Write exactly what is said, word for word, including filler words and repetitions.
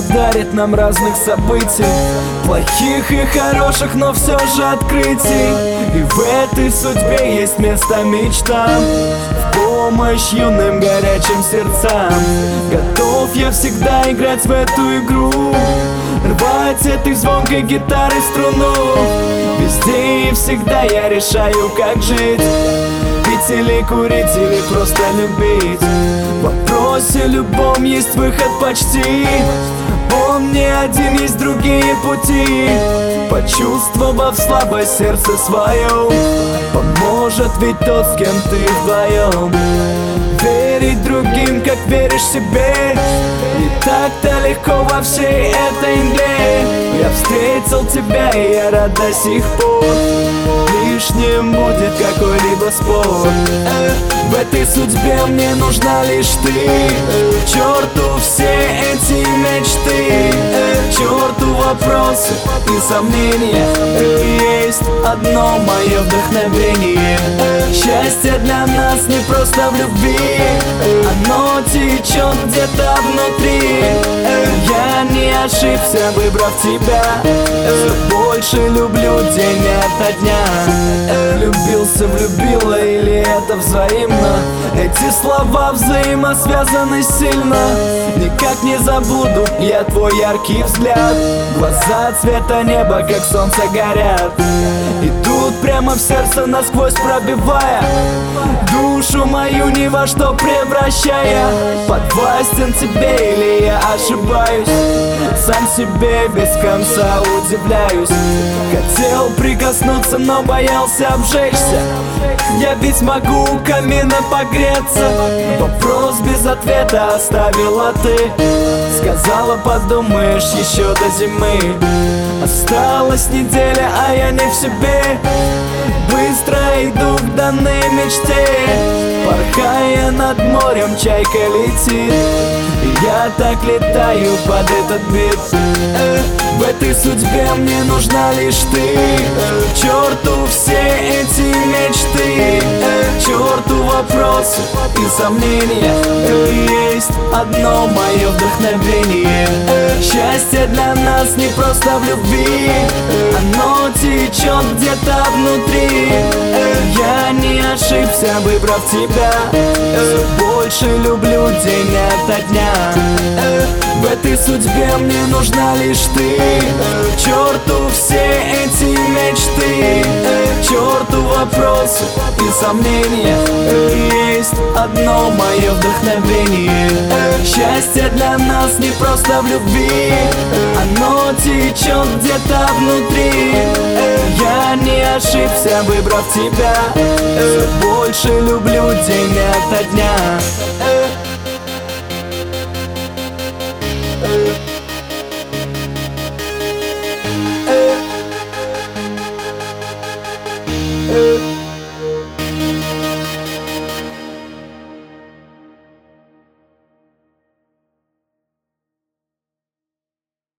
дарит нам разных событий, плохих и хороших, но все же открытий. И в этой судьбе есть место мечтам, в помощь юным горячим сердцам. Готов я всегда играть в эту игру, рвать этой звонкой гитары струну. Везде и всегда я решаю, как жить, пить или курить, или просто любить. В вопросе любом есть выход почти, он не один, есть другие пути. Почувствовав слабость сердце свое, поможет ведь тот, с кем ты вдвоем. Верить другим, как веришь себе, не так-то легко во всей этой мгле. Я встретил тебя, и я рад до сих пор. Лишним будет какой-либо спор. В этой судьбе мне нужна лишь ты. К черту все эти мечты, к черту вопросы и сомнения. Есть одно мое вдохновение. Счастье для нас не просто в любви, оно течет где-то внутри. Я не ошибся, выбрав тебя, все больше люблю день ото дня. Влюбился, влюбила, или это взаимно? Эти слова взаимосвязаны сильно. Никак не забуду я твой яркий взгляд. Глаза цвета неба, как солнце, горят, идут прямо в сердце, насквозь пробивая, душу мою ни во что превращая. Подвластен тебе или я ошибаюсь? Сам себе без конца удивляюсь. Хотел прикоснуться, но боялся обжечься. Я ведь могу у камина погреться. Вопрос без ответа оставила ты. Сказала, подумаешь, еще до зимы. Осталась неделя, а я не в себе. Быстро иду к данной мечте. Порхая над морем, чайка летит, и я так летаю под этот бит. В этой судьбе мне нужна лишь ты. К черту все эти мечты, к черту вопросы и сомнения. Есть одно мое вдохновение. Счастье для нас не просто в любви, оно течет где-то внутри. Я не ошибся, выбрав тебя, все больше люблю день ото дня. В этой судьбе мне нужна лишь ты. К черту все эти мечты, к черту вопросы и сомнения. Есть одно мое вдохновение. Счастье для нас не просто в любви, оно течет где-то внутри. Я не ошибся, выбрав тебя, все больше люблю день ото дня.